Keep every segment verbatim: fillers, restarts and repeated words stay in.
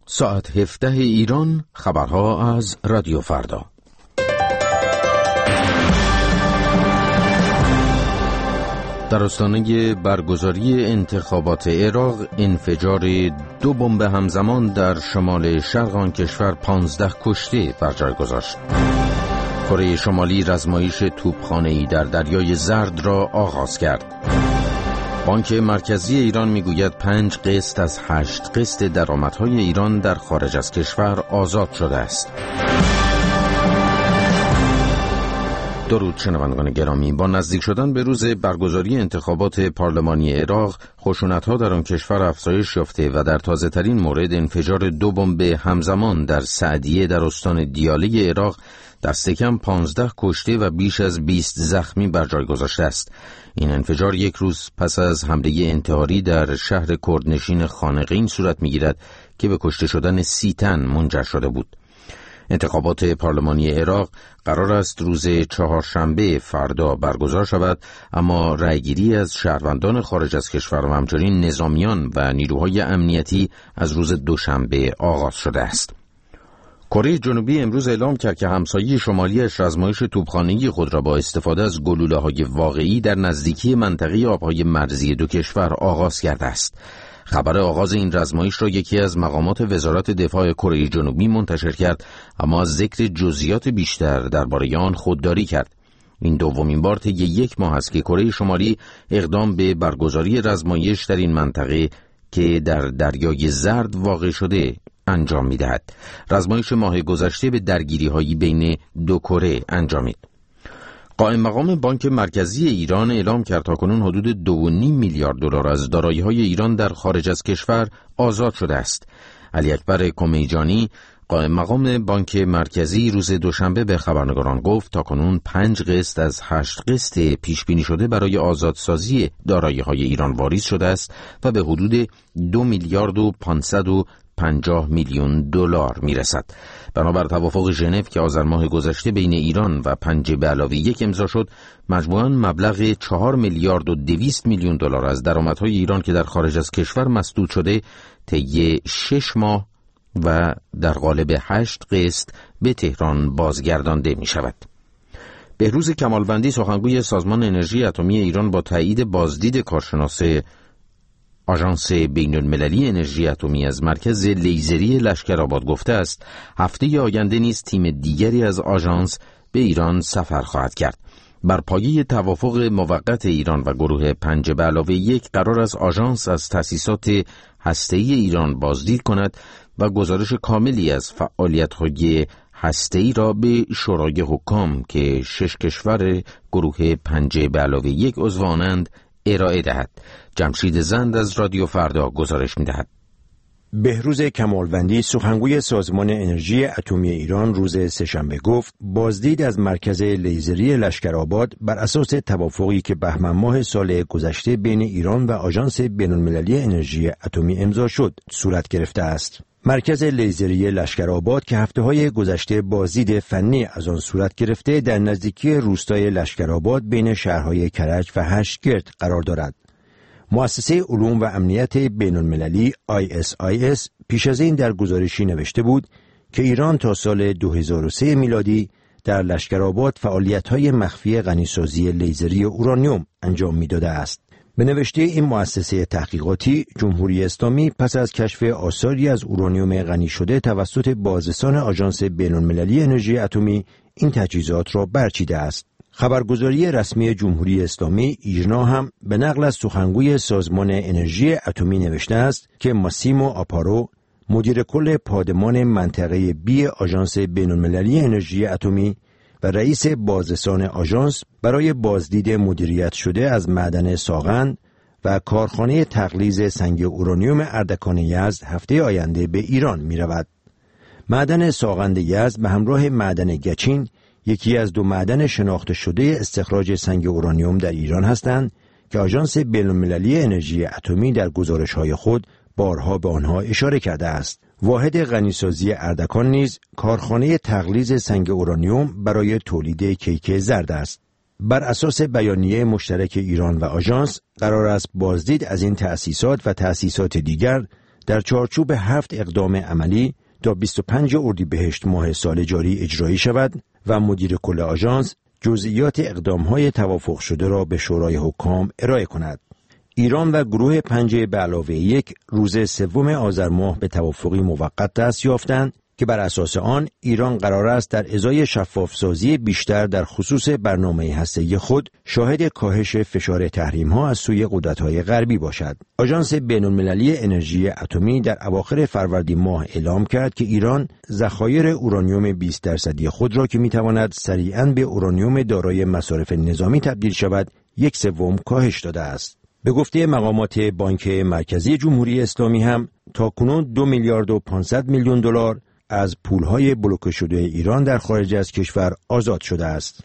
ساعت هفده ایران، خبرها از رادیو فردا. در آستانه برگزاری انتخابات عراق، انفجار دو بمب همزمان در شمال شرق آن کشور پانزده کشته بر جای گذاشت. کره شمالی رزمایش توپخانه‌ای در دریای زرد را آغاز کرد. بانک مرکزی ایران میگوید پنج قسط از هشت قسط درآمدهای ایران در خارج از کشور آزاد شده است. درود شنوندگان گرامی، با نزدیک شدن به روز برگزاری انتخابات پارلمانی عراق، خشونت‌ها در آن کشور افزایش یافته و در تازه‌ترین مورد انفجار دو بمب همزمان در سعدیه در استان دیاله عراق دست کم پانزده کشته و بیش از بیست زخمی بر جای گذاشته است. این انفجار یک روز پس از حمله انتحاری در شهر کردنشین خانقین صورت می‌گیرد که به کشته شدن سی تن منجر شده بود. انتخابات پارلمانی عراق قرار است روز چهارشنبه فردا برگزار شود، اما رأیگیری از شهروندان خارج از کشور و همچنین نظامیان و نیروهای امنیتی از روز دوشنبه آغاز شده است. کره جنوبی امروز اعلام کرد که همسایه شمالیش رزمایش توپخانه‌ای خود را با استفاده از گلوله‌های واقعی در نزدیکی منطقه آبهای مرزی دو کشور آغاز کرده است. خبر آغاز این رزمایش را یکی از مقامات وزارت دفاع کره جنوبی منتشر کرد، اما از ذکر جزئیات بیشتر درباره آن خودداری کرد. این دومین بار طی یک ماه است که کره شمالی اقدام به برگزاری رزمایش در این منطقه که در دریای زرد واقع شده انجام می‌دهد. رزمایش ماه گذشته به درگیری‌هایی بین دو کره انجامید. قائم مقام بانک مرکزی ایران اعلام کرد تاکنون حدود دو و نیم میلیارد دلار از دارایی‌های ایران در خارج از کشور آزاد شده است. علی اکبر کمیجانی، قائم مقام بانک مرکزی، روز دوشنبه به خبرنگاران گفت تاکنون پنج قسط از هشت قسط پیش بینی شده برای آزادسازی دارایی‌های ایران واریز شده است و به حدود دو میلیارد و پانصد و پنجاه میلیون دلار میرسد. بنابر توافق ژنو که آذر ماه گذشته بین ایران و پنج به علاوه یک امضا شد، مجموعاً مبلغ چهار میلیارد و دویست میلیون دلار از درآمدهای ایران که در خارج از کشور مسدود شده طی شش ماه و در قالب هشت قسط به تهران بازگردانده می شود. بهروز کمالوندی، سخنگوی سازمان انرژی اتمی ایران، با تایید بازدید کارشناس آژانس بین‌المللی انرژی اتمی از مرکز لیزری لشکرآباد گفته است هفته آینده نیز تیم دیگری از آژانس به ایران سفر خواهد کرد. بر پایه توافق موقت ایران و گروه پنج به علاوه یک قرار است آژانس از تأسیسات هسته‌ای ایران بازدید کند و گزارش کاملی از فعالیت‌های هسته‌ای را به شورای حکام که شش کشور گروه پنج به علاوه یک عضوانند ارائه دهد. جمشید زند از رادیو فردا گزارش می‌دهد. بهروز کمالوندی، سخنگوی سازمان انرژی اتمی ایران، روز سه‌شنبه گفت بازدید از مرکز لیزری لشکرآباد بر اساس توافقی که بهمن ماه سال گذشته بین ایران و آژانس بین‌المللی انرژی اتمی امضا شد صورت گرفته است. مرکز لیزری لشکرآباد که هفته‌های گذشته بازدید فنی از آن صورت گرفته، در نزدیکی روستای لشکرآباد بین شهرهای کرج و هشتگرد قرار دارد. مؤسسه علوم و امنیت بین‌المللی آی اس آی اس پیش از این در گزارشی نوشته بود که ایران تا سال دو هزار و سه میلادی در لشکرآباد فعالیت‌های مخفی غنیسازی لیزری اورانیوم انجام می‌داده است. به نوشته این مؤسسه تحقیقاتی، جمهوری اسلامی پس از کشف آثاری از اورانیوم غنی شده توسط بازرسان آژانس بین‌المللی انرژی اتمی این تجهیزات را برچیده است. خبرگزاری رسمی جمهوری اسلامی ایرنا هم به نقل از سخنگوی سازمان انرژی اتمی نوشته است که ماسیمو آپارو، مدیر کل پادمان منطقه بی آژانس بین‌المللی انرژی اتمی و رئیس بازرسان آژانس، برای بازدید مدیریت شده از معدن ساغند و کارخانه تغلیظ سنگ اورانیوم اردکان یزد هفته آینده به ایران می رود. معدن ساغند یزد به همراه معدن گچین یکی از دو معدن شناخته شده استخراج سنگ اورانیوم در ایران هستند که آژانس بین‌المللی انرژی اتمی در گزارش‌های خود بارها به آنها اشاره کرده است. واحد غنیسازی اردکان نیز کارخانه تغلیظ سنگ اورانیوم برای تولید کیک زرد است. بر اساس بیانیه مشترک ایران و آژانس، قرار است بازدید از این تأسیسات و تأسیسات دیگر در چارچوب هفت اقدام عملی تا بیست و پنجم اردیبهشت ماه سال جاری اجرایی شود و مدیر کل آژانس جزئیات اقدام‌های توافق شده را به شورای حکام ارائه کند. ایران و گروه پنجه به علاوه یک روز سوم آذر ماه به توافقی موقت دست یافتند که بر اساس آن ایران قرار است در ازای شفافسازی بیشتر در خصوص برنامه هسته‌ای خود شاهد کاهش فشار تحریم‌ها از سوی قدرت‌های غربی باشد. آژانس بین‌المللی انرژی اتمی در اواخر فروردین ماه اعلام کرد که ایران ذخایر اورانیوم بیست درصدی خود را که می‌تواند سریعاً به اورانیوم دارای مصارف نظامی تبدیل شود، یک سوم کاهش داده است. به گفته مقامات بانک مرکزی جمهوری اسلامی هم تاکنون دو میلیارد و پانصد میلیون دلار از پولهای بلوکه شده ایران در خارج از کشور آزاد شده است.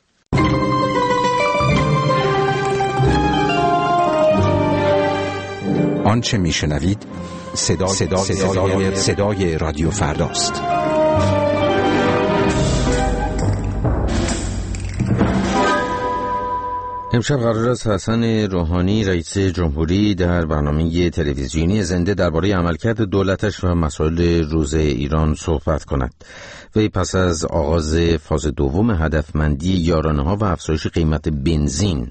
آنچه میشنوید صدا صدای, صدای, صدای رادیو فرداست. امشب قرار است حسن روحانی رئیس جمهوری در برنامه تلویزیونی زنده درباره عملکرد دولتش و مسائل روز ایران صحبت کند. وی پس از آغاز فاز دوم هدفمندی یارانه‌ها و افزایش قیمت بنزین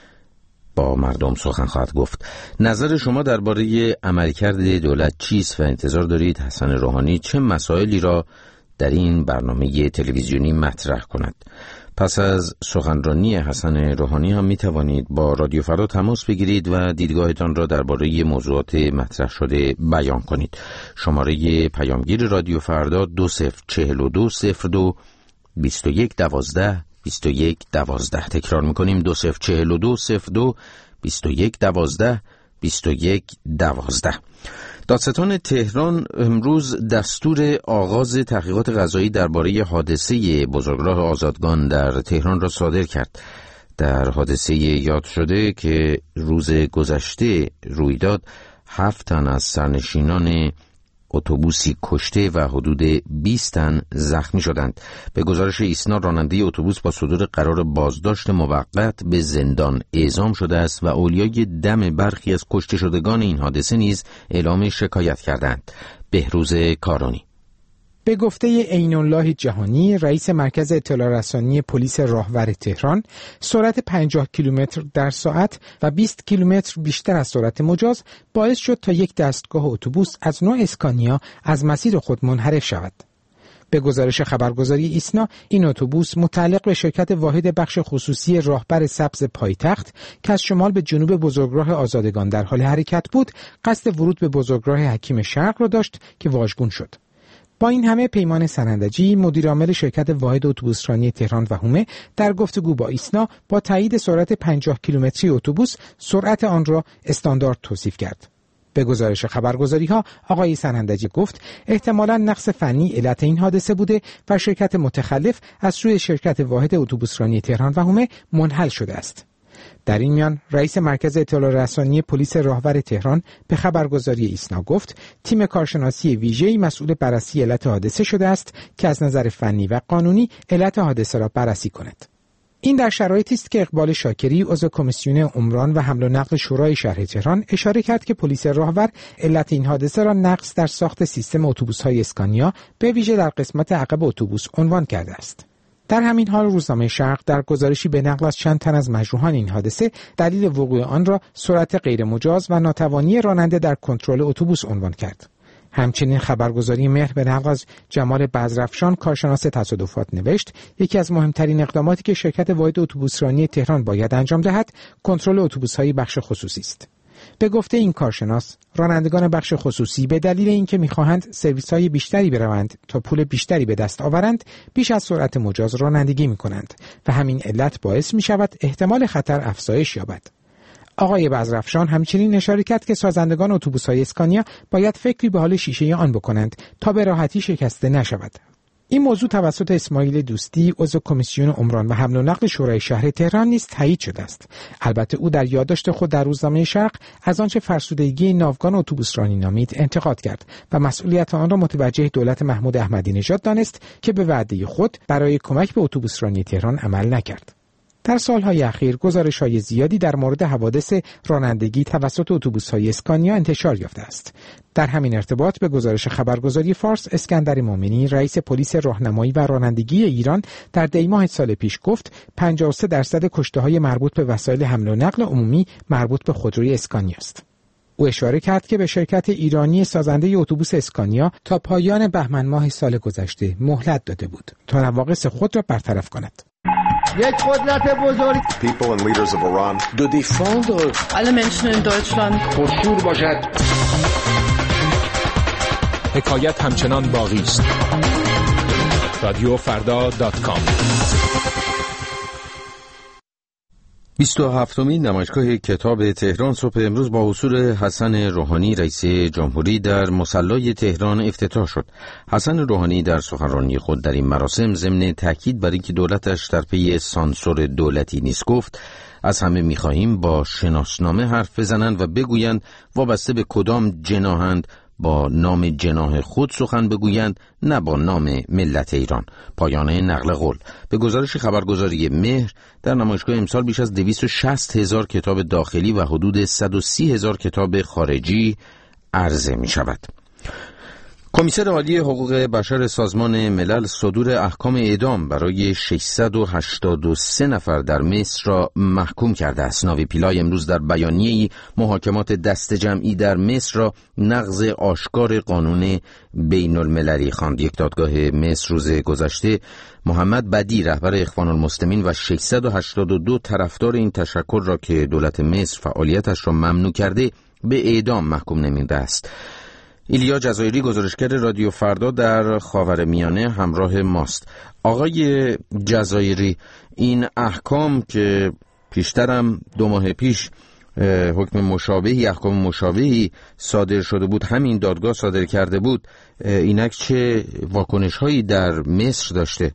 با مردم سخن خواهد گفت. نظر شما درباره عملکرد دولت چیست و انتظار دارید حسن روحانی چه مسائلی را در این برنامه تلویزیونی مطرح کند؟ پس از سخنرانی حسن روحانی هم می توانید با رادیو فردا تماس بگیرید و دیدگاهتان را درباره موضوعات مطرح شده بیان کنید. شماره پیامگیر رادیو فردا دو صفر چهل و دو صفر دو بیست و یک دوازده بیست و یک دوازده. تکرار می کنیم دو صفر چهل و دو صفر دو بیست و یک دوازده بیست و یک دوازده. دادستان تهران امروز دستور آغاز تحقیقات قضایی درباره حادثه بزرگراه آزادگان در تهران را صادر کرد. در حادثه یاد شده که روز گذشته روی داد، هفت تن از سرنشینان اتوبوسی کشته و حدود بیست تن زخمی شدند. به گزارش ایسنا راننده اتوبوس با صدور قرار بازداشت موقت به زندان اعزام شده است و اولیای دم برخی از کشته شدگان این حادثه نیز اعلام شکایت کردند. بهروز کارانی. به گفته عین الله جهانی، رئیس مرکز اطلاع رسانی پلیس راهور تهران، سرعت پنجاه کیلومتر در ساعت و بیست کیلومتر بیشتر از سرعت مجاز باعث شد تا یک دستگاه اتوبوس از نوع اسکانیا از مسیر خود منحرف شود. به گزارش خبرگزاری ایسنا، این اتوبوس متعلق به شرکت واحد بخش خصوصی راهبر سبز پایتخت که از شمال به جنوب بزرگراه آزادگان در حال حرکت بود، قصد ورود به بزرگراه حکیم شرق را داشت که واژگون شد. با این همه پیمان سنندجی، مدیرعامل شرکت واحد اتوبوسرانی تهران و هومه، در گفتگو با ایسنا با تایید سرعت پنجاه کیلومتری اتوبوس سرعت آن را استاندارد توصیف کرد. به گزارش خبرگزاری‌ها، آقای سنندجی گفت احتمالاً نقص فنی علت این حادثه بوده و شرکت متخلف از سوی شرکت واحد اتوبوسرانی تهران و هومه منحل شده است. در این میان رئیس مرکز اطلاع رسانی پلیس راهور تهران به خبرگزاری ایسنا گفت تیم کارشناسی ویژه‌ای مسئول بررسی علت حادثه شده است که از نظر فنی و قانونی علت حادثه را بررسی کند. این در شرایطی است که اقبال شاکری عضو کمیسیون عمران و حمل و نقل شورای شهر تهران اشاره کرد که پلیس راهور علت این حادثه را نقص در ساخت سیستم اتوبوس‌های اسکانیا به ویژه در قسمت عقب اتوبوس عنوان کرده است. در همین حال روزنامه شرق در گزارشی به نقل از چند تن از مجروحان این حادثه دلیل وقوع آن را سرعت غیرمجاز و ناتوانی راننده در کنترل اتوبوس عنوان کرد. همچنین خبرگزاری مهر به نقل از جمال بزرافشان کارشناس تصادفات نوشت یکی از مهمترین اقداماتی که شرکت واحد اتوبوسرانی تهران باید انجام دهد کنترل اتوبوس‌های بخش خصوصی است. به گفته این کارشناس، رانندگان بخش خصوصی به دلیل اینکه می‌خواهند سرویس‌های بیشتری بروند تا پول بیشتری به دست آورند، بیش از سرعت مجاز رانندگی می‌کنند و همین علت باعث می‌شود احتمال خطر افزایش یابد. آقای بزرافشان همچنین اشاره کرد که سازندگان اتوبوس‌های اسکانیا باید فکری به حال شیشه آن بکنند تا به راحتی شکسته نشود. این موضوع توسط اسماعیل دوستی عضو کمیسیون عمران و حمل و نقل شورای شهر تهران نیز تایید شده است. البته او در یادداشت خود در روزنامه شرق از آنچه فرسودگی ناوگان اتوبوسرانی نامید انتقاد کرد و مسئولیت آن را متوجه دولت محمود احمدی نژاد دانست که به وعده خود برای کمک به اتوبوسرانی تهران عمل نکرد. در سالهای اخیر گزارش‌های زیادی در مورد حوادث رانندگی توسط اتوبوس‌های اسکانیا انتشار یافته است. در همین ارتباط به گزارش خبرگزاری فارس، اسکندر مومنی رئیس پلیس راهنمایی و رانندگی ایران در دی ماه سال پیش گفت پنجاه و سه درصد کشته‌های مربوط به وسایل حمل و نقل عمومی مربوط به خودروی اسکانیا است. او اشاره کرد که به شرکت ایرانی سازنده اتوبوس اسکانیا تا پایان بهمن ماه سال گذشته مهلت داده بود تا نواقص خود را برطرف کند. یک قدرت بزرگ People and leaders of Iran do defend alle Menschen in Deutschland پرشور باشد. حکایت همچنان باقی است. رادیو فردا دات کام. بیست و هفتمین نمایشگاه کتاب تهران صبح امروز با حضور حسن روحانی رئیس جمهوری در مصلی تهران افتتاح شد. حسن روحانی در سخنرانی خود در این مراسم ضمن تاکید بر اینکه دولتش در پی سانسور دولتی نیست گفت از همه می‌خواهیم با شناسنامه حرف بزنند و بگویند وابسته به کدام جناحند با نام جناح خود سخن بگویند، نه با نام ملت ایران. پایان نقل قول. به گزارش خبرگزاری مهر در نمایشگاه امسال بیش از دویست و شصت هزار کتاب داخلی و حدود صد و سی هزار کتاب خارجی عرضه می شود. کمیسر عالی حقوق بشر سازمان ملل صدور احکام اعدام برای ششصد و هشتاد و سه نفر در مصر را محکوم کرده است. ناوی پیلای امروز در بیانیه‌ای محاکمات دست جمعی در مصر را نقض آشکار قانون بین المللی خواند. یک دادگاه مصر روز گذشته محمد بدی رهبر اخوان المسلمین و ششصد و هشتاد و دو طرفدار این تشکل را که دولت مصر فعالیتش را ممنوع کرده به اعدام محکوم نموده است. ایلیا جزایری گزارشگر رادیو فردا در خاورمیانه همراه ماست. آقای جزایری، این احکام که پیشترم دو ماه پیش حکم مشابهی احکام مشابهی صادر شده بود، همین دادگاه صادر کرده بود، اینک چه واکنش هایی در مصر داشته؟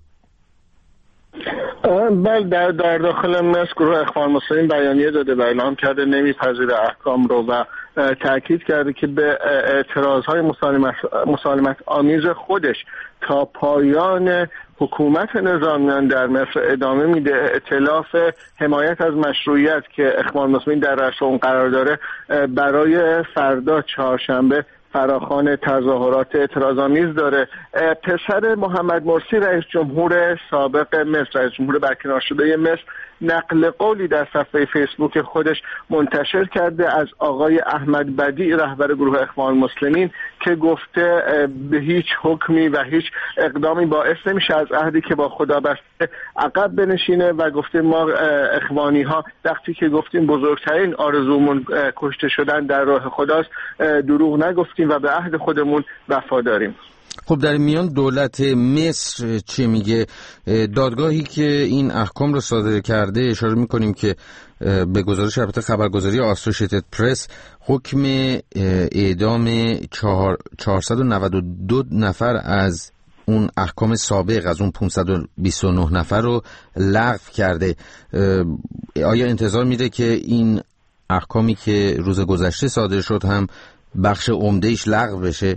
بله، در در داخل مصر گروه اخوان المسلمین بیانیه داده و اعلام کرده نمیپذیره احکام رو و تاکید کرده که به اعتراضهای مسالمت, مسالمت آمیز خودش تا پایان حکومت نظامیان در مصر ادامه میده. ائتلاف حمایت از مشروعیت که اخوان المسلمین در رأس اون قرار داره برای فردا چهارشنبه فراخوان تظاهرات اعتراض‌آمیز داره. پسر محمد مرسی رئیس جمهور سابق مصر، رئیس جمهور برکنار شده مصر، نقل قولی در صفحه فیسبوک خودش منتشر کرده از آقای احمد بدی رهبر گروه اخوان المسلمین که گفته به هیچ حکمی و هیچ اقدامی باعث نمیشه از عهدی که با خدا بسته عقب بنشینه و گفته ما اخوانی ها وقتی که گفتیم بزرگترین آرزومون کشته شدن در راه خداست دروغ نگفتیم و به عهد خودمون وفاداریم. خب در میان دولت مصر چه میگه؟ دادگاهی که این احکام رو صادر کرده اشاره میکنیم که به گزارش البته خبرگزاری آسوشیتد پرس حکم اعدام چهارصد و نود و دو نفر از اون احکام سابق از اون پانصد و بیست و نه نفر رو لغو کرده. آیا انتظار میره که این احکامی که روز گذشته صادر شد هم بخش عمده‌اش لغو بشه؟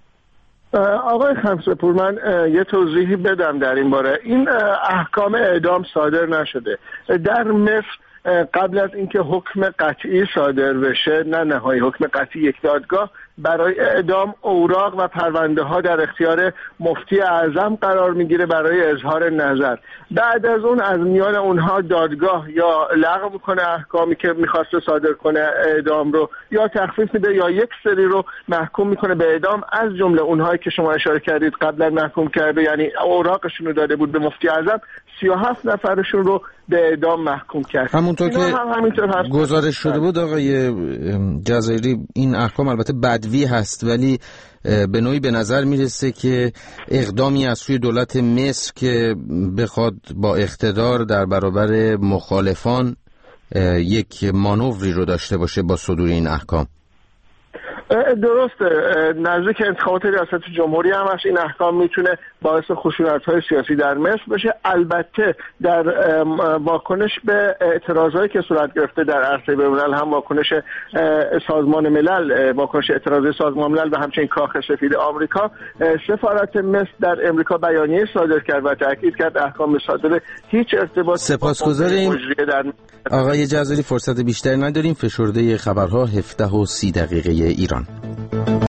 آقای خمسه‌پور، من یه توضیحی بدم در این باره. این احکام اعدام صادر نشده در مصر. قبل از اینکه حکم قطعی صادر بشه، نه نهایی، حکم قطعی یک دادگاه برای اعدام اوراق و پرونده ها در اختیار مفتی اعظم قرار میگیره برای اظهار نظر. بعد از اون از میان اونها دادگاه یا لغو میکنه احکامی که میخواسته صادر کنه اعدام رو، یا تخفیف میده، یا یک سری رو محکوم میکنه به اعدام. از جمله اونهایی که شما اشاره کردید قبلا محکوم کرده، یعنی اوراقشون رو داده بود به مفتی اعظم، سی و هفت نفرشون رو به اعدام محکوم کرد. همونطور که هم گزارش شده بود آقای جزایری، این احکام البته بدوی هست، ولی به نوعی به نظر میرسه که اقدامی از سوی دولت مصر که بخواد با اقتدار در برابر مخالفان یک مانوری رو داشته باشه با صدور این احکام. درسته، نزدیک انتخابات ریاست جمهوری هم هست. این احکام میتونه باعث خشونت‌های سیاسی در مصر بشه. البته در واکنش به اعتراضایی که صورت گرفته در عرصه بین‌الملل، هم واکنش سازمان ملل، واکنش اعتراضی سازمان ملل و همچنین کاخ سفید آمریکا، سفارت مصر در امریکا بیانیه صادر کرد و تاکید کرد احکام صادره هیچ ارتباط. سپاسگزاریم آقای جزاری، فرصت بیشتری نداریم. فشرده خبرها هفده و سی دقیقه ایران.